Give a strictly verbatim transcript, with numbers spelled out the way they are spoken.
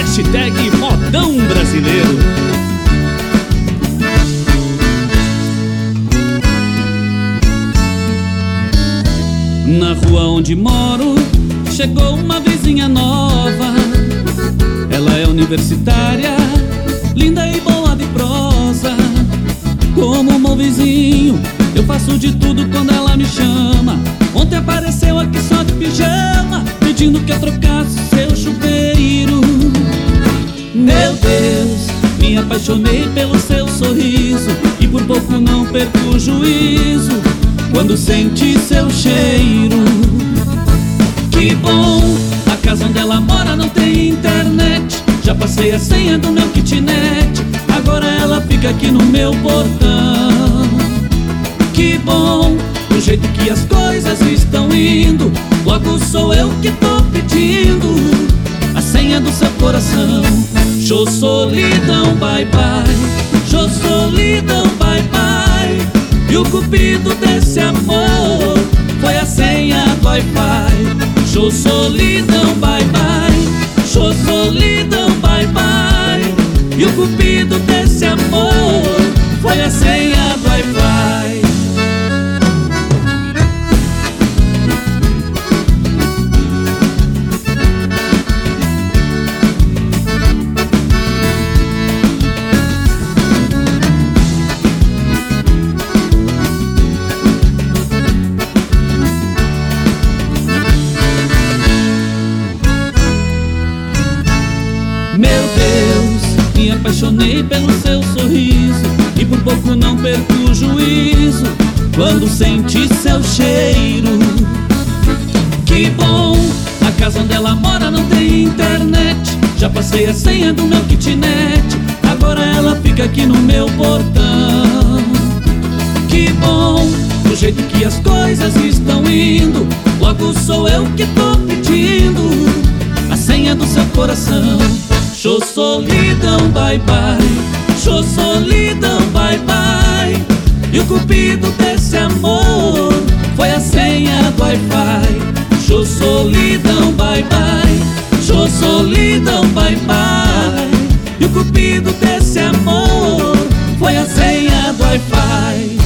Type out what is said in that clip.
Hashtag modão brasileiro. Na rua onde moro, chegou uma vizinha nova. Ela é universitária, linda e boa de prosa. Como um bom vizinho, eu faço de tudo quando ela me chama. Ontem apareceu aqui só de pijama, pedindo que eu trocasse seu chuveiro. Meu Deus, me apaixonei pelo seu sorriso e por pouco não perco o juízo quando senti seu cheiro. Que bom, a casa onde ela mora não tem internet. Já passei a senha do meu kitnet, agora ela fica aqui no meu portão. Que bom, do jeito que as coisas estão indo, logo sou eu que tô pedindo a senha do seu coração. Show solidão, bye bye. Show solidão, bye bye. E o cupido desse amor foi a senha do Wi-Fi. Show solidão, bye bye. Show solidão, bye bye. E o cupido desse amor foi a senha do Wi-Fi. Meu Deus, me apaixonei pelo seu sorriso e por pouco não perco o juízo quando senti seu cheiro. Que bom, a casa onde ela mora não tem internet. Já passei a senha do meu kitnet, agora ela fica aqui no meu portão. Que bom, do jeito que as coisas estão indo, logo sou eu que tô pedindo a senha do seu coração. Show solidão, bye bye. Show solidão, bye bye. E o cupido desse amor foi a senha do Wi-Fi. Show solidão, bye bye. Show solidão, bye bye. E o cupido desse amor foi a senha do Wi-Fi.